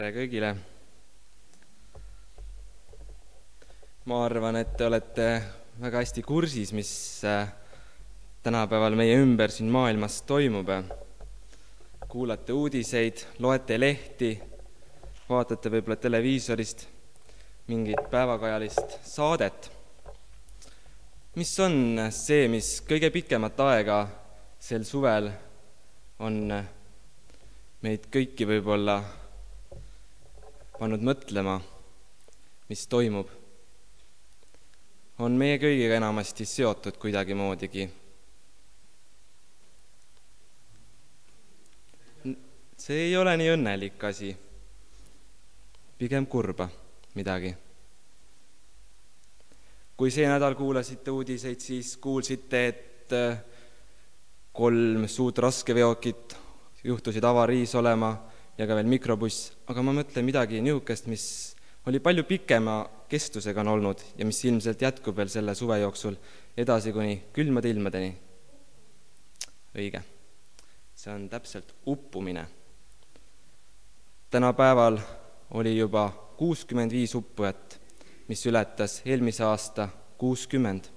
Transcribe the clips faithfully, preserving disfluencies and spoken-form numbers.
Tere kõigile! Ma arvan, et te olete väga hästi kursis, mis tänapäeval meie ümber siin maailmas toimub. Kuulate uudiseid, loete lehti, vaatate võib-olla televiisorist mingit päevakajalist saadet. Mis on see, mis kõige pikemat aega sel suvel on meid kõiki võib-olla pannud mõtlema, mis toimub? On meie kõigiga enamasti seotud kuidagi moodigi. See ei ole nii õnnelik asi, pigem kurba midagi. Kui see nädal kuulasite uudiseid, siis kuulsite, et kolm suurt raskeveokit juhtusid avariis olema ja ka veel mikrobuss, aga ma mõtlen midagi niisugust, mis oli palju pikema kestusega on olnud ja mis ilmselt jätkub veel selle suve jooksul edasi kuni külmade ilmadeni. Õige, see on täpselt uppumine. Tänapäeval oli juba kuuskümmend viis uppujat, mis ületas eelmise aasta kuuskümmend.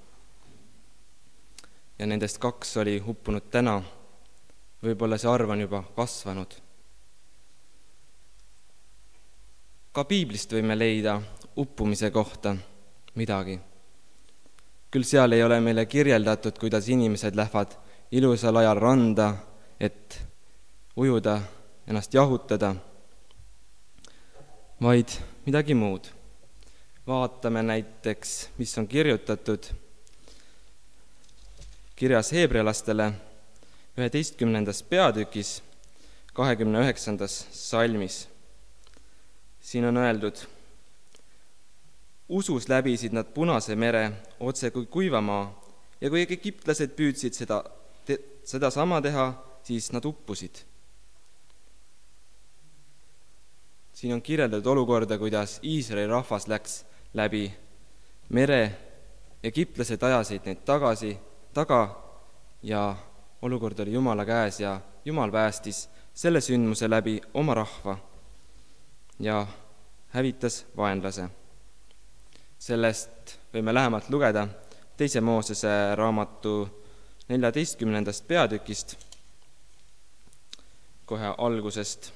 Ja nendest kaks oli uppunud täna. Võib-olla see arv on juba kasvanud. Ka piiblist võime leida uppumise kohta midagi. Küll seal ei ole meile kirjeldatud, kuidas inimesed lähevad ilusal ajal randa, et ujuda, ennast jahutada, vaid midagi muud. Vaatame näiteks, mis on kirjutatud kirjas heebrealastele üheteistkümnendas peatükis kahekümne üheksandas salmis. Siin on öeldud: usus läbisid nad Punase mere otse kui kuivamaa ja kui egiptlased püüdsid seda, te, seda sama teha, siis nad uppusid. Siin on kirjeldatud olukorda, kuidas Iisraeli rahvas läks läbi mere, egiptlased ajasid neid tagasi, taga ja olukord oli Jumala käes ja Jumal päästis selle sündmuse läbi oma rahva ja hävitas vaenlase. Sellest võime lähemalt lugeda teise Moosese raamatu neljateistkümnendast peatükist, kohe algusest.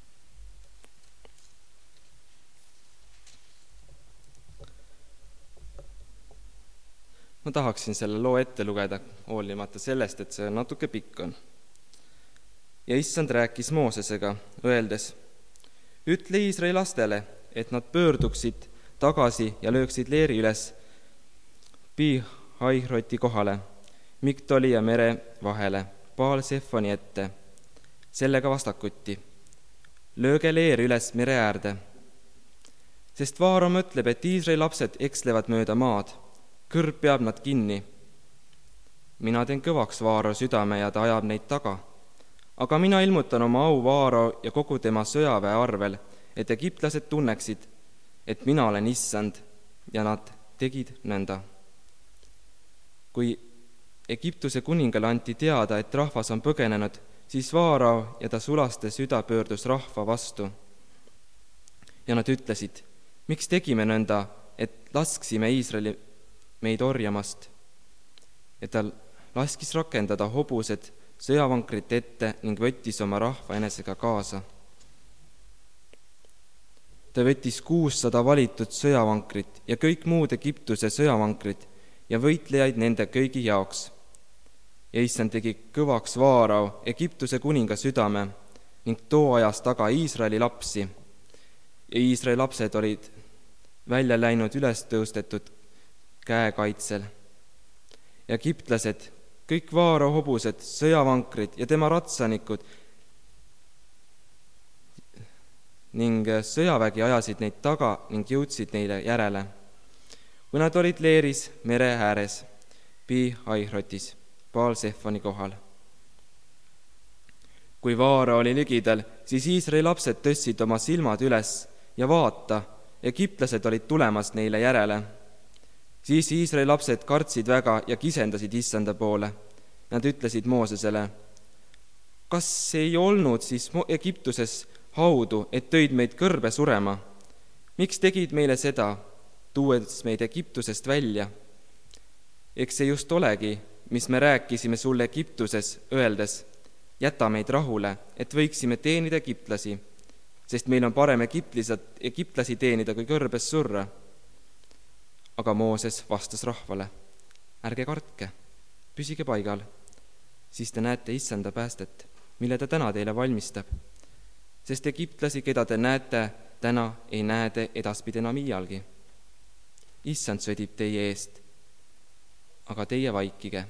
Ma tahaksin selle loo ette lugeda, hoolimata sellest, et see natuke pikk on. Ja Issand rääkis Moosesega, öeldes: ütle Iisraeli lastele, et nad pöörduksid tagasi ja lööksid leeri üles Pi-Hairoti kohale, Miktoli ja mere vahele, Baal-Sefoni ette, sellega vastakuti. Lööge leer üles mere äärde. Sest Vaaro mõtleb, et Iisraeli lapsed ekslevad mööda maad, kõrb peab nad kinni. Mina teen kõvaks Vaaro südame ja ta ajab neid taga. Aga mina ilmutan oma au Vaaro ja kogu tema sõjaväe arvel, et egiptlased tunneksid, et mina olen Issand, ja nad tegid nõnda. Kui Egiptuse kuningale anti teada, et rahvas on põgenenud, siis Vaaro ja ta sulaste süda pöördus rahva vastu. Ja nad ütlesid: miks tegime nõnda, et lasksime Iisraeli meid orjamast? Ja ta laskis rakendada hobused sõjavankrit ette ning võttis oma rahva enesega kaasa. Ta võttis kuussada valitud sõjavankrit ja kõik muud Egiptuse sõjavankrit ja võitlejaid nende kõigi jaoks. Ja Issand tegi kõvaks Vaarao, Egiptuse kuninga südame, ning too ajas taga Iisraeli lapsi. Ja Iisraeli lapsed olid välja läinud üles tõustetud käekaitsel. Egiptlased, kõik Vaaro hobused, sõjavankrid ja tema ratsanikud ning sõjavägi ajasid neid taga ning jõudsid neile järele. Kui nad olid leeris mere ääres, Pi-Hairotis, Baal-Sefoni kohal. Kui Vaaro oli ligidal, siis Iisraeli lapsed tõstsid oma silmad üles ja vaata, egiptlased olid tulemas neile järele. Siis Iisraeli lapsed kartsid väga ja kisendasid Issanda poole. Nad ütlesid Moosesele: kas ei olnud siis Egiptuses haudu, et tõid meid kõrbe surema? Miks tegid meile seda, tuues meid Egiptusest välja? Eks see just olegi, mis me rääkisime sulle Egiptuses, öeldes, jäta meid rahule, et võiksime teenida egiptlasi, sest meil on parem egiptlasi teenida kui kõrbes surra. Aga Mooses vastas rahvale, ärge kartke, püsige paigal, siis te näete issanda päästet, mille ta täna teile valmistab. Sest egiptlasi, keda te näete, täna ei näe te edaspidi enam iialgi. Issand sõdib teie eest, aga teie vaikige.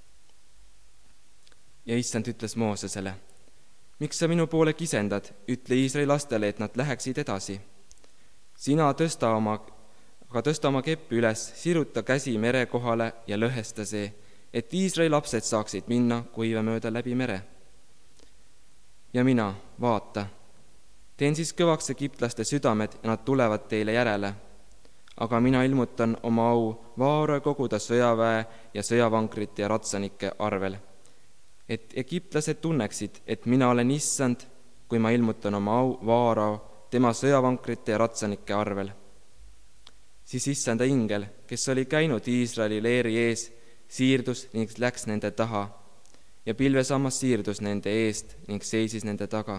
Ja issand ütles Moosesele, miks sa minu poole kisendad, ütle Iisraeli lastele, et nad läheksid edasi. Sina tõsta oma, aga tõsta oma keppi üles, siruta käsi mere kohale ja lõhesta see, et Iisraeli lapsed saaksid minna kuiva mööda läbi mere. Ja mina, vaata, teen siis kõvaks egiptlaste südamed ja nad tulevad teile järele. Aga mina ilmutan oma au vaara koguda sõjaväe ja sõjavankrite ja ratsanike arvel, et egiptlased tunneksid, et mina olen issand, kui ma ilmutan oma au vaara tema sõjavankrite ja ratsanike arvel. Siis issanda ingel, kes oli käinud Iisraeli leeri ees, siirdus ning läks nende taha ja pilvesammas siirdus nende eest ning seisis nende taga.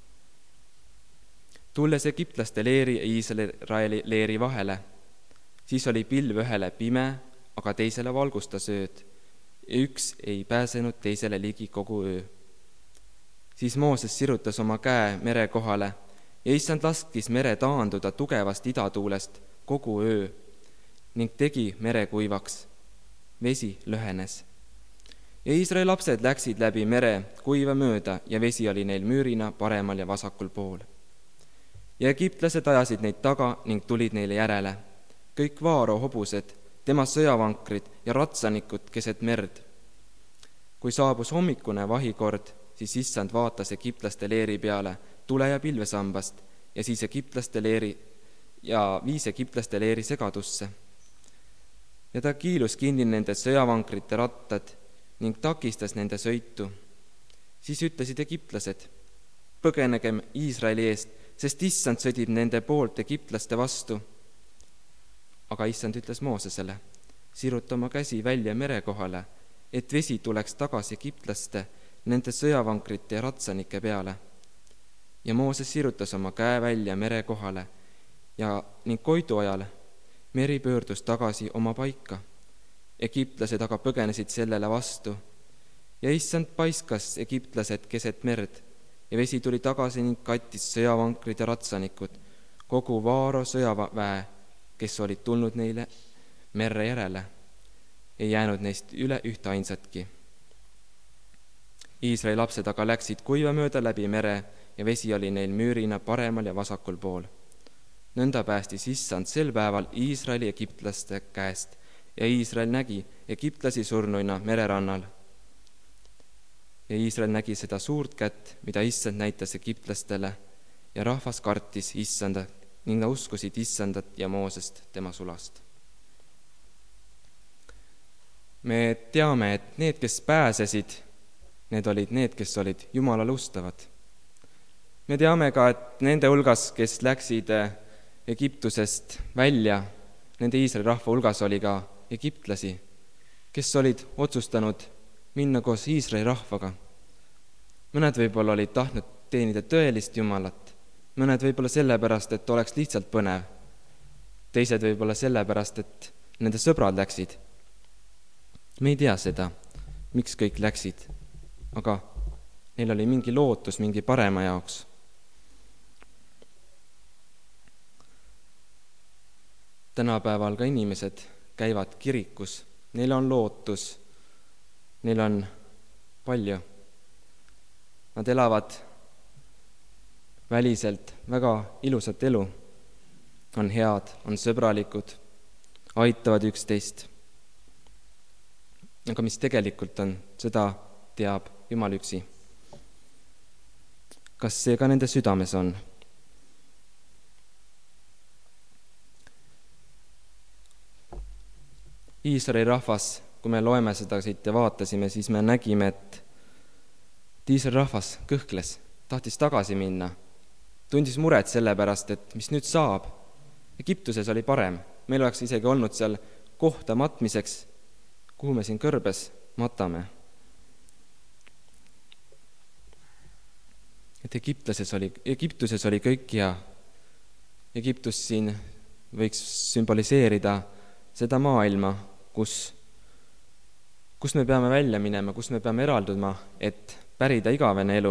Tulles egiptlaste leeri ja Iisraeli leeri vahele, siis oli pilv ühele pime, aga teisele valgusta sööd, ja üks ei pääsenud teisele ligi kogu öö. Siis Mooses sirutas oma käe mere kohale ja issand laskis mere taanduda tugevast idatuulest kogu öö ning tegi mere kuivaks. Vesi lõhenes. Ja Iisraeli lapsed läksid läbi mere kuiva mööda ja vesi oli neil müürina paremal ja vasakul pool. Ja egiptlased ajasid neid taga ning tulid neile järele. Kõik Vaaro hobused, tema sõjavankrid ja ratsanikud keset merd. Kui saabus hommikune vahikord, siis issand vaatas egiptlaste leeri peale tule ja pilvesambast ja siis egiptlaste leeri ja viis egiptlaste leeri segadusse. Ja ta kiilus kinni nende sõjavankrite rattad ning takistas nende sõitu. Siis ütlesid egiptlased, põgenegem Iisraeli eest, sest issand sõdib nende poolt egiptlaste vastu. Aga issand ütles Moosesele, siruta oma käsi välja mere kohale, et vesi tuleks tagasi egiptlaste, nende sõjavankrite ja ratsanike peale. Ja Mooses sirutas oma käe välja mere kohale ja ning koidu ajal meri pöördus tagasi oma paika. Egiptlased aga põgenesid sellele vastu ja issand paiskas egiptlased keset merd ja vesi tuli tagasi ning kattis sõjavankrid ja ratsanikud, kogu Vaaro sõjaväe, kes olid tulnud neile merre järele. Ei jäänud neist üle ühte ainsatki. Iisraeli lapsed aga läksid kuiva mööda läbi mere ja vesi oli neil müürina paremal ja vasakul pool. Nõnda päästis issand sel päeval Iisraeli egiptlaste käest ja Iisrael nägi egiptlasi surnuina mererannal. Ja Iisrael nägi seda suurt kätt, mida issand näitas egiptlastele ja rahvas kartis issanda ning nad uskusid issandat ja Moosest tema sulast. Me teame, et need, kes pääsesid, need olid need, kes olid Jumalale ustavad. Me teame ka, et nende hulgas, kes läksid Egiptusest välja, nende Iisraeli rahva hulgas oli ka egiptlasi, kes olid otsustanud minna koos Iisraeli rahvaga. Mõned võib-olla olid tahtnud teenida tõelist Jumalat, mõned võib-olla sellepärast, et oleks lihtsalt põnev, teised võib-olla sellepärast, et nende sõbrad läksid. Me ei tea seda, miks kõik läksid, aga neil oli mingi lootus mingi parema jaoks. Tänapäeval ka inimesed käivad kirikus, neil on lootus, neil on palju. Nad elavad väliselt väga ilusat elu, on head, on sõbralikud, aitavad üksteist. Aga mis tegelikult on, seda teab Jumal üksi. Kas see ka nende südames on? Iisraeli rahvas, kui me loeme seda siit ja vaatasime, siis me nägime, et Iisraeli rahvas kõhkles, tahtis tagasi minna. tundis muret selle pärast, et mis nüüd saab. Egiptuses oli parem, meil oleks isegi olnud seal kohta matmiseks, kuhu me siin kõrbes matame. Et Egiptuses oli, Egiptuses oli kõik hea. Egiptus siin võiks sümboliseerida seda maailma, kus, kus me peame välja minema, kus me peame eralduma, et pärida igavene elu.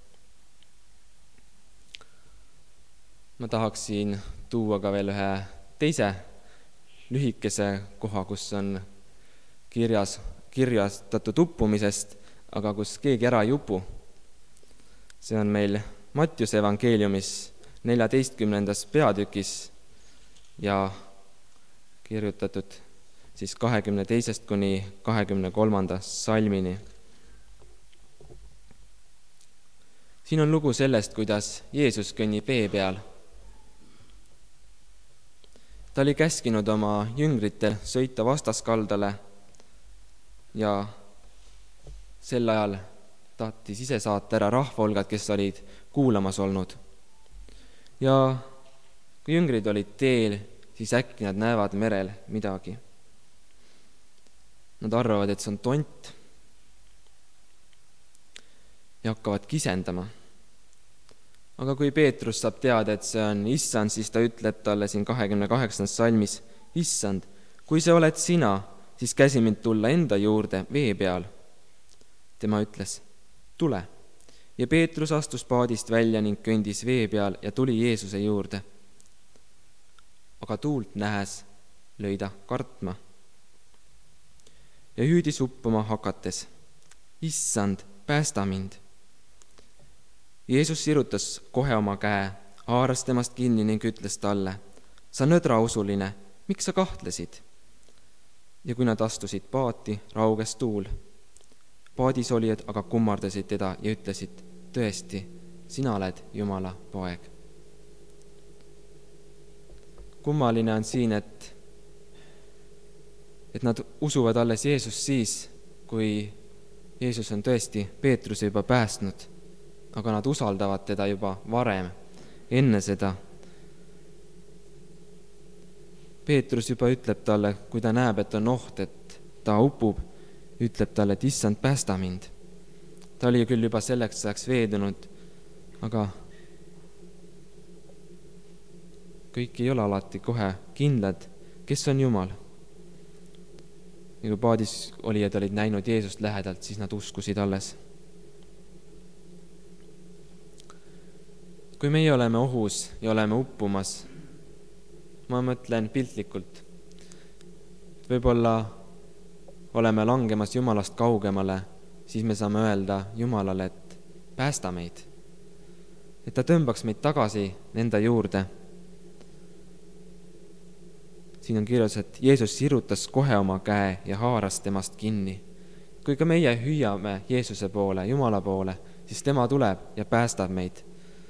Ma tahaksin tuua ka veel ühe teise lühikese koha, kus on kirjas, kirjastatud uppumisest, aga kus keegi ära ei upu. See on meil Mattiuse evangeeliumis neljateistkümnendas peatükis ja kirjutatud siis kahekümne teisest kuni kahekümne kolmanda salmini. Siin on lugu sellest, kuidas Jeesus kõnnib vee peal. Ta oli käskinud oma jüngritel sõita vastaskaldale ja sel ajal tahtis ise saata ära rahvaolgad, kes olid kuulamas olnud. Ja kui jüngrid olid teel, siis äkki nad näevad merel midagi. Nad arvavad, et see on tont ja hakkavad kisendama. Aga kui Peetrus saab teada, et see on issand, siis ta ütleb talle siin kahekümne kaheksandas salmis, issand, kui see oled sina, siis käsi mind tulla enda juurde vee peal. Tema ütles, tule. Ja Peetrus astus paadist välja ning kõndis vee peal ja tuli Jeesuse juurde. Aga tuult nähes lõi ta kartma ja hüüdis uppuma hakates, issand, päästa mind. Jeesus sirutas kohe oma käe, haaras temast kinni ning ütles talle, sa nõdrausuline, miks sa kahtlesid? Ja kui nad astusid paati, rauges tuul. Paadis olijad aga kummardasid teda ja ütlesid, tõesti, sina oled Jumala poeg. Kummaline on siin, et, et nad usuvad alles Jeesus siis, kui Jeesus on tõesti Peetruse juba päästnud, aga nad usaldavad teda juba varem, enne seda. Peetrus juba ütleb talle, kui ta näeb, et on oht, et ta upub, ütleb talle, et issand, päästa mind. Ta oli küll juba selleks ajaks veendunud, aga kõik ei ole alati kohe kindlad, kes on Jumal. Ja kui paadis olijad olid näinud Jeesust lähedalt, siis nad uskusid alles. Kui meie oleme ohus ja oleme uppumas, ma mõtlen piltlikult, võib-olla oleme langemas Jumalast kaugemale, siis me saame öelda Jumalale, et päästa meid, et ta tõmbaks meid tagasi enda juurde. Siin on kirjas, et Jeesus sirutas kohe oma käe ja haaras temast kinni. Kui ka meie hüüame Jeesuse poole, Jumala poole, siis tema tuleb ja päästab meid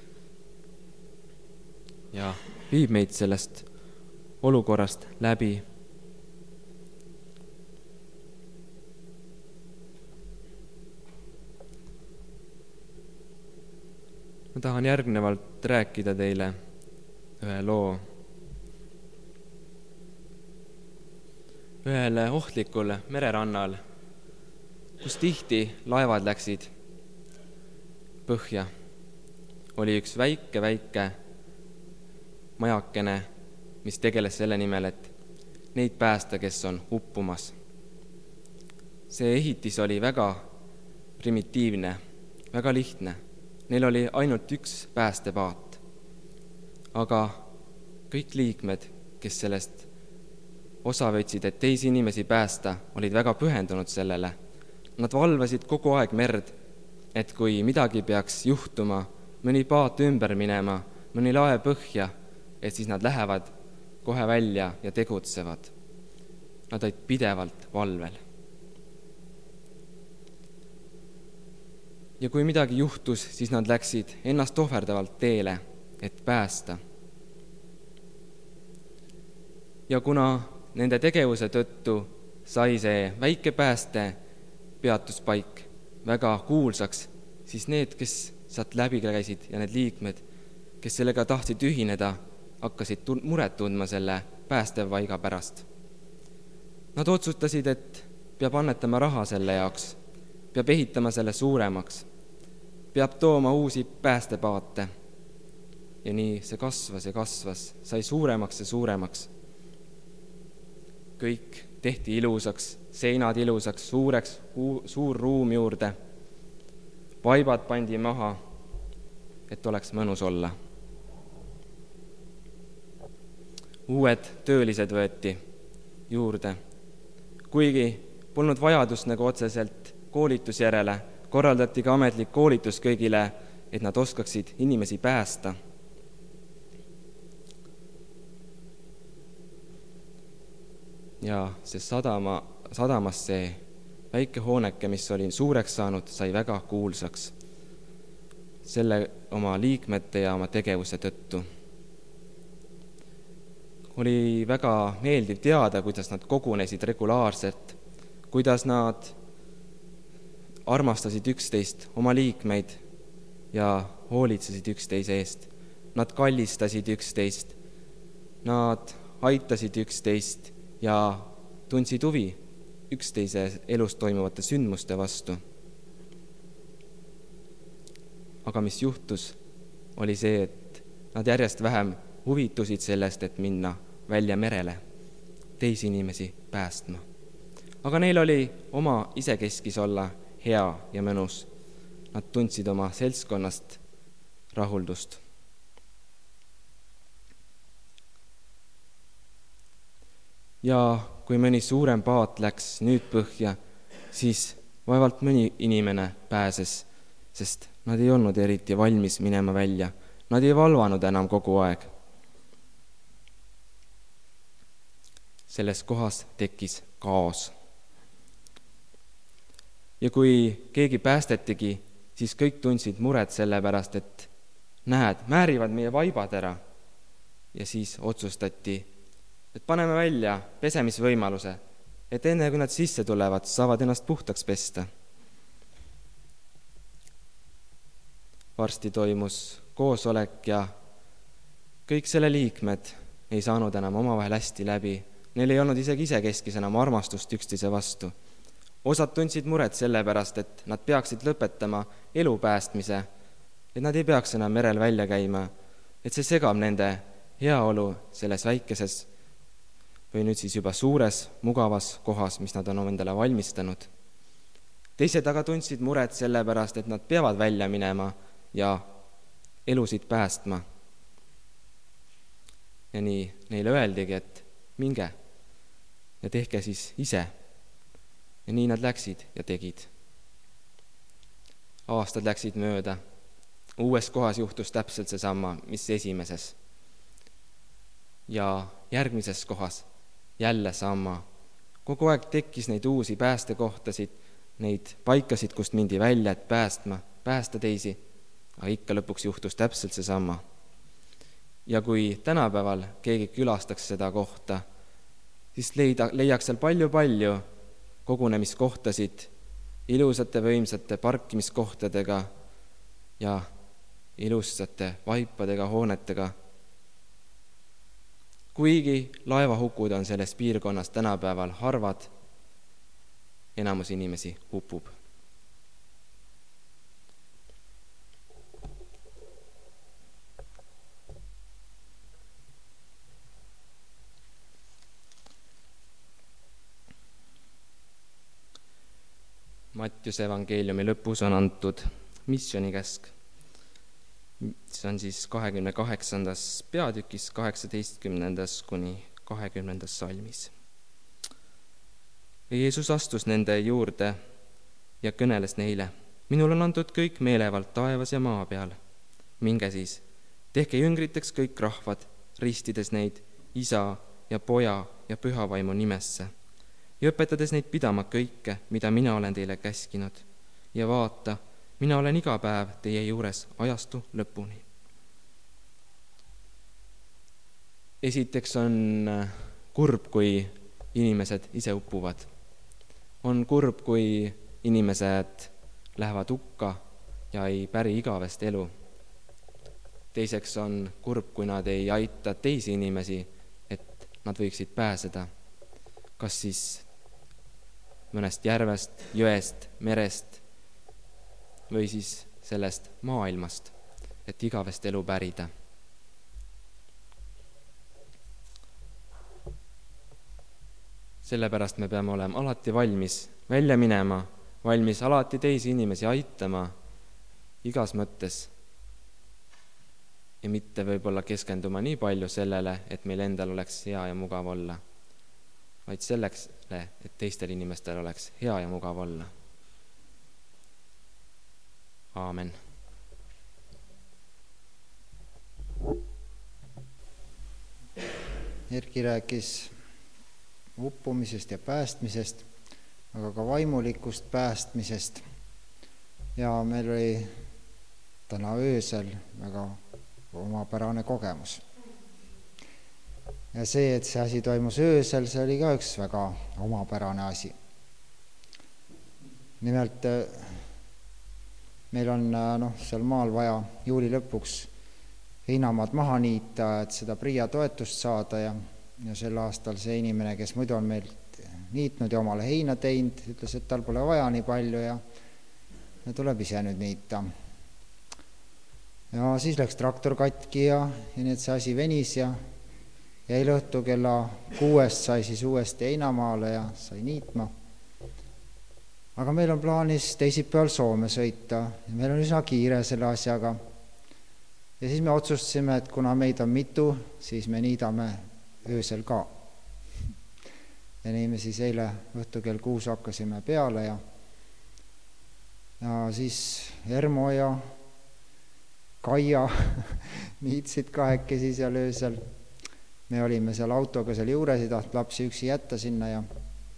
ja viib meid sellest olukorrast läbi. Ma tahan järgnevalt rääkida teile ühe loo. Ühel ohtlikul mererannal, kus tihti laevad läksid põhja, oli üks väike, väike majakene, mis tegeles selle nimel, et neid päästa, kes on uppumas. See ehitis oli väga primitiivne, väga lihtne. Neil oli ainult üks päästepaat, aga kõik liikmed, kes sellest osa võtsid, et teisi inimesi päästa, olid väga pühendunud sellele. Nad valvasid kogu aeg merd, et kui midagi peaks juhtuma, mõni paat ümber minema, mõni laev põhja, et siis nad lähevad kohe välja ja tegutsevad. Nad olid pidevalt valvel. Ja kui midagi juhtus, siis nad läksid ennast ohverdavalt teele, et päästa. Ja kuna nende tegevuse tõttu sai see väike pääste peatuspaik väga kuulsaks, siis need, kes sealt läbi käisid ja need liikmed, kes sellega tahtsid ühineda, hakkasid tun- muret tundma selle päästevvaiga pärast. Nad otsustasid, et peab annetama raha selle jaoks, peab ehitama selle suuremaks, peab tooma uusi päästepaate. Ja nii see kasvas ja kasvas, sai suuremaks ja suuremaks. Kõik tehti ilusaks, seinad ilusaks, suureks, suur ruum juurde. Vaibad pandi maha, et oleks mõnus olla. Uued töölised võeti juurde. Kuigi polnud vajadust nagu otseselt koolitusjärele, korraldati ka ametlik koolitus kõigile, et nad oskaksid inimesi päästa. Ja see sadama, sadamas see väike hooneke, mis oli suureks saanud, sai väga kuulsaks selle oma liikmete ja oma tegevuse tõttu. Oli väga meeldiv teada, kuidas nad kogunesid regulaarselt, kuidas nad armastasid üksteist, oma liikmeid ja hoolitsesid üksteise eest. Nad kallistasid üksteist, nad aitasid üksteist ja tundsid huvi üksteise elus toimuvate sündmuste vastu. Aga mis juhtus, oli see, et nad järjest vähem huvitusid sellest, et minna välja merele teisi inimesi päästma. Aga neil oli oma isekeskis olla hea ja mõnus. Nad tundsid oma seltskonnast rahuldust. Ja kui mõni suurem paat läks nüüd põhja, siis vaevalt mõni inimene pääses, sest nad ei olnud eriti valmis minema välja. Nad ei valvanud enam kogu aeg. Selles kohas tekkis kaos. Ja kui keegi päästetigi, siis kõik tundsid muret selle pärast, et näed, määrivad meie vaibad ära. Ja siis otsustati, et paneme välja pesemisvõimaluse, et enne kui nad sisse tulevad, saavad ennast puhtaks pesta. Varsti toimus koosolek ja kõik selle liikmed ei saanud enam omavahel hästi läbi. Neil ei olnud isegi isekeskis enam armastust üksteise vastu. Osad tundsid muret selle pärast, et nad peaksid lõpetama elu päästmise, et nad ei peaks enam merel välja käima, et see segab nende heaolu selles väikeses või nüüd siis juba suures, mugavas kohas, mis nad on endale valmistanud. Teised aga tundsid muret selle pärast, et nad peavad välja minema ja elusid päästma. Ja nii neile öeldigi, et minge ja tehke siis ise. Ja nii nad läksid ja tegid. Aastad läksid mööda. Uues kohas juhtus täpselt seesama, mis esimeses. Ja järgmises kohas jälle sama. Kogu aeg tekkis neid uusi päästekohtasid, neid paikasid, kust mindi välja, et päästma, päästa teisi, aga ikka lõpuks juhtus täpselt seesama. Ja kui tänapäeval keegi külastaks seda kohta, siis leida, leiaks seal palju-palju kogunemiskohtasid ilusate võimsate parkimiskohtadega ja ilusate vaipadega, hoonetega. Kuigi laevahukud on selles piirkonnas tänapäeval harvad, enamus inimesi upub. Mattiuse evangeeliumi lõpus on antud missioonikäsk. See on siis kahekümne kaheksandas peatükis, kaheksateistkümnendas kuni kahekümnendas salmis. Jeesus astus nende juurde ja kõneles neile. Minul on antud kõik meelevald taevas ja maa peal. Minge siis, tehke jüngriteks kõik rahvad, ristides neid isa ja poja ja pühavaimu nimesse ja õpetades neid pidama kõike, mida mina olen teile käskinud. Ja vaata, mina olen iga päev teie juures ajastu lõpuni. Esiteks on kurb, kui inimesed ise upuvad. On kurb, kui inimesed lähevad hukka ja ei päri igavest elu. teiseks on kurb, kui nad ei aita teisi inimesi, et nad võiksid pääseda. Kas siis mõnest järvest, jõest, merest või siis sellest maailmast, et igavest elu pärida. Sellepärast me peame olema alati valmis välja minema, valmis alati teisi inimesi aitama igas mõttes ja mitte võib-olla keskenduma nii palju sellele, et meil endal oleks hea ja mugav olla, vaid selleks, et teistel inimestel oleks hea ja mugav olla. Aamen. Erki rääkis uppumisest ja päästmisest, aga ka vaimulikust päästmisest. Ja meil oli täna öösel väga omapärane kogemus. Ja see, et see asi toimus öösel, see oli ka üks väga omapärane asi. Nimelt meil on noh, seal maal vaja juuli lõpuks heinamaad maha niita, et seda PRIA toetust saada ja, ja sel aastal see inimene, kes muidu on meil niitnud ja omale heina teinud, ütles, et tal pole vaja nii palju ja, ja tuleb ise nüüd niita. Ja siis läks traktor katki ja, ja nii, et see asi venis ja jäi õhtu kella kuuest sai siis uuesti heinamaale ja sai niitma. Aga meil on plaanis teisipäeval Soome sõita ja meil on üsna kiire selle asjaga. Ja siis me otsustasime, et kuna meid on mitu, siis me niidame öösel ka. Ja nii me siis eile õhtu kell kuus hakkasime peale ja, ja siis Ermo ja Kaia niitsid kahekesi seal öösel. Me olime seal autoga seal juures, ei tahtnud lapsi üksi jätta sinna ja,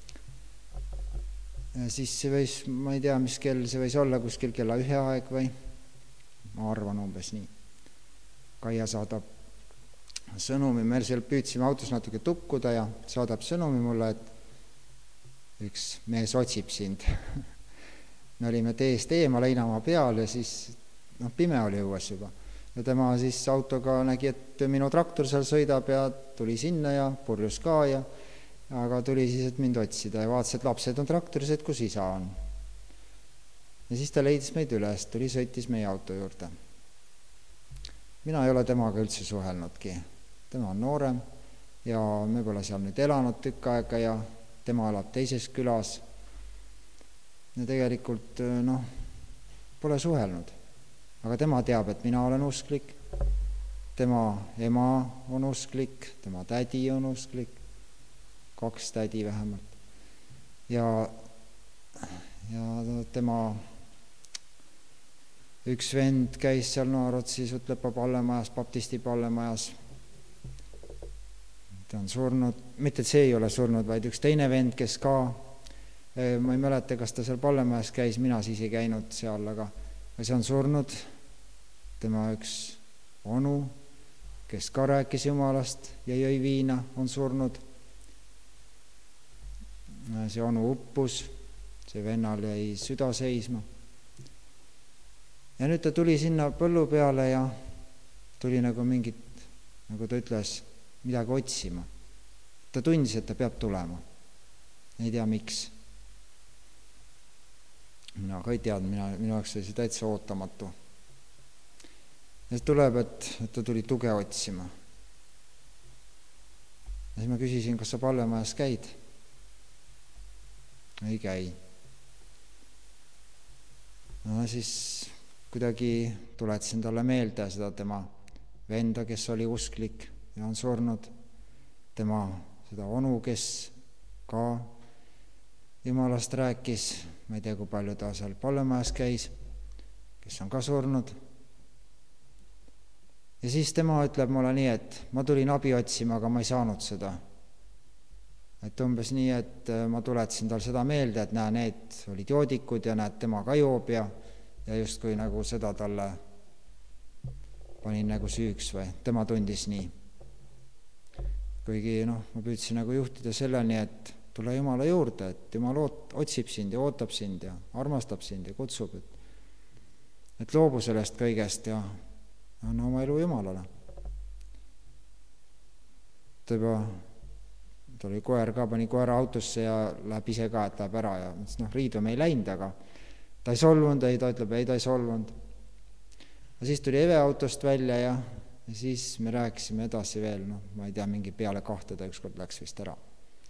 ja siis see võis, ma ei tea, mis kell see võis olla, kuskil kella ühe aeg või ma arvan umbes nii. Kaia saadab sõnumi, me seal püüdsime autos natuke tukkuda ja saadab sõnumi mulle, et üks mees otsib sind. Me olime teest eemal heinamaa peal ja siis noh, pime oli õues juba. Ja tema siis autoga nägi, et minu traktor seal sõidab ja tuli sinna ja purjus ka ja aga tuli siis, et mind otsida ja vaatas, et lapsed on traktoris, et kus isa on. Ja siis ta leidis meid üles, tuli sõitis meie auto juurde. Mina ei ole temaga üldse suhelnudki. Tema on noorem ja me pole seal nüüd elanud tükk aega ja tema elab teises külas. Ja tegelikult noh, pole suhelnud. Aga tema teab, et mina olen usklik, tema ema on usklik, tema tädi on usklik, kaks tädi vähemalt. Ja, ja tema üks vend käis seal Naarotsis, Utlepa pallemajas, baptisti pallemajas. Ta on surnud, mitte et see ei ole surnud, vaid üks teine vend, kes ka, ma ei mäleta, kas ta seal pallemajas käis, mina siis ei käinud seal, aga see on surnud, tema üks onu, kes ka rääkis Jumalast ja jõi viina, on surnud. See onu uppus, see vennal jäi süda seisma. Ja nüüd ta tuli sinna põllu peale ja tuli nagu mingit, nagu ta ütles, midagi otsima. Ta tundis, et ta peab tulema. Ei tea, miks. Mina ka ei teadnud, mina, minu jaoks oli see täitsa ootamatu. Ja see tuleb, et, et ta tuli tuge otsima. Ja siis ma küsisin, kas sa pallemajas käid? Ei käi. No siis kuidagi tuletsin talle meelde seda tema venda, kes oli usklik ja on surnud. Tema seda onu, kes ka Jumalast rääkis, ma ei tea, kui palju ta seal pallemajas käis, kes on ka surnud. Ja siis tema ütleb mulle nii, et ma tulin abi otsima, aga ma ei saanud seda. Et umbes nii, et ma tuletsin tal seda meelde, et näe, need olid joodikud ja näed, tema ka joob ja, ja just kui nagu seda talle panin nagu süüks või tema tundis nii. Kuigi noh, ma püüdsin nagu juhtida selleni, et tule Jumala juurde, et Jumal otsib sind ja ootab sind ja armastab sind ja kutsub, et, et loobu sellest kõigest ja anna oma elu Jumalale. ta juba, ta oli koer ka, pani koera autosse ja läheb ise ka, et läheb ära ja mõtles, noh, riidu me ei läinud, aga ta ei solvunud, ei, ta ütleb, ei, ta ei solvunud. Ja siis tuli Eve autost välja ja, ja siis me rääkisime edasi veel, noh, ma ei tea, mingi peale kahte ta ükskord läks vist ära.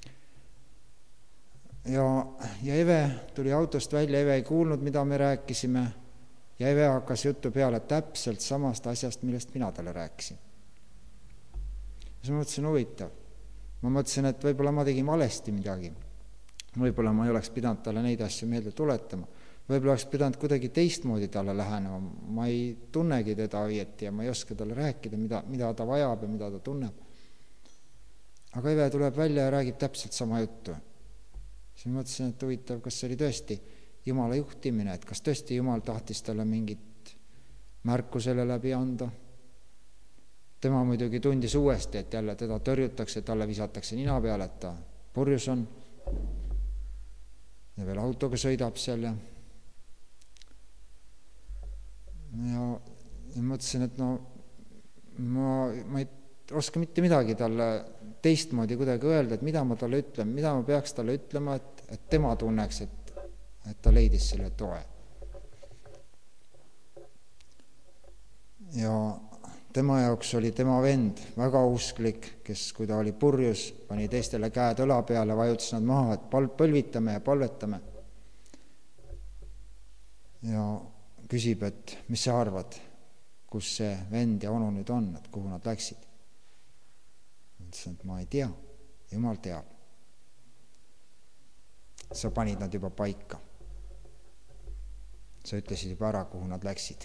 Ja, ja Eve tuli autost välja, Eve ei kuulnud, mida me rääkisime ja Eve hakkas juttu peale täpselt samast asjast, millest mina talle rääkisin. Ja siis ma mõtlesin, huvitav. Ma mõtlesin, et võib-olla ma tegin valesti midagi. Võib-olla ma ei oleks pidanud talle neid asju meelde tuletama. Võib-olla oleks pidanud kuidagi teistmoodi talle lähenema. Ma ei tunnegi teda õieti ja ma ei oska talle rääkida, mida, mida ta vajab ja mida ta tunneb. Aga Eve tuleb välja ja räägib täpselt sama juttu. Siis ma mõtlesin, et huvitav, kas see oli tõesti Jumala juhtimine, et kas tõesti Jumal tahtis talle mingit märku selle läbi anda. Tema muidugi tundis uuesti, et jälle teda tõrjutakse, talle visatakse nina peale, et ta purjus on. Ja veel autoga sõidab seal. Ja, ja, ja mõtlesin, et no ma, ma ei oska mitte midagi talle teistmoodi kuidagi öelda, et mida ma talle ütlen, mida ma peaks talle ütlema, et, et tema tunneks, et, et ta leidis selle toe. Ja tema jaoks oli tema vend väga usklik, kes, kui ta oli purjus, pani teistele käed õla peale, vajutas nad maha, et pal- põlvitame ja palvetame. Ja küsib, et mis sa arvad, kus see vend ja onu nüüd on, et kuhu nad läksid. Mõtlesin, et ma ei tea, Jumal teab. Sa panid nad juba paika. Sa ütlesid juba ära, kuhu nad läksid.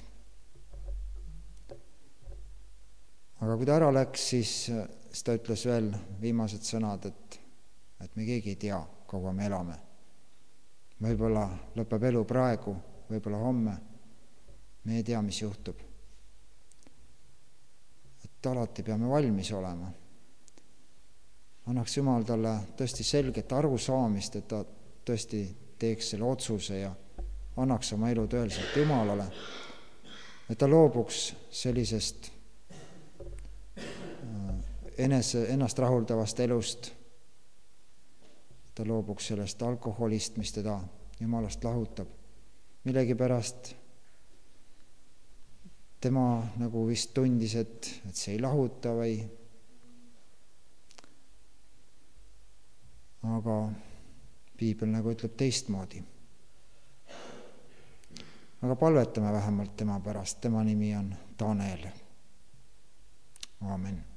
Aga kui ta ära läks, siis, siis ta ütles veel viimased sõnad, et, et me keegi ei tea, kaua me elame. Võib-olla lõpeb elu praegu, võib-olla homme. Me ei tea, mis juhtub. Et alati peame valmis olema. Annaks Jumal talle tõesti selget arusaamist, et ta tõesti teeks selle otsuse ja annaks oma elu tõeliselt Jumalale. Et ta loobuks sellisest enese, ennast rahuldavast elust. Ta loobuks sellest alkoholist, mis teda Jumalast lahutab. Millegipärast tema nagu vist tundis, et, et see ei lahuta või. Aga piibel nagu ütleb teistmoodi. Aga palvetame vähemalt tema pärast. Tema nimi on Tanel. Aamen.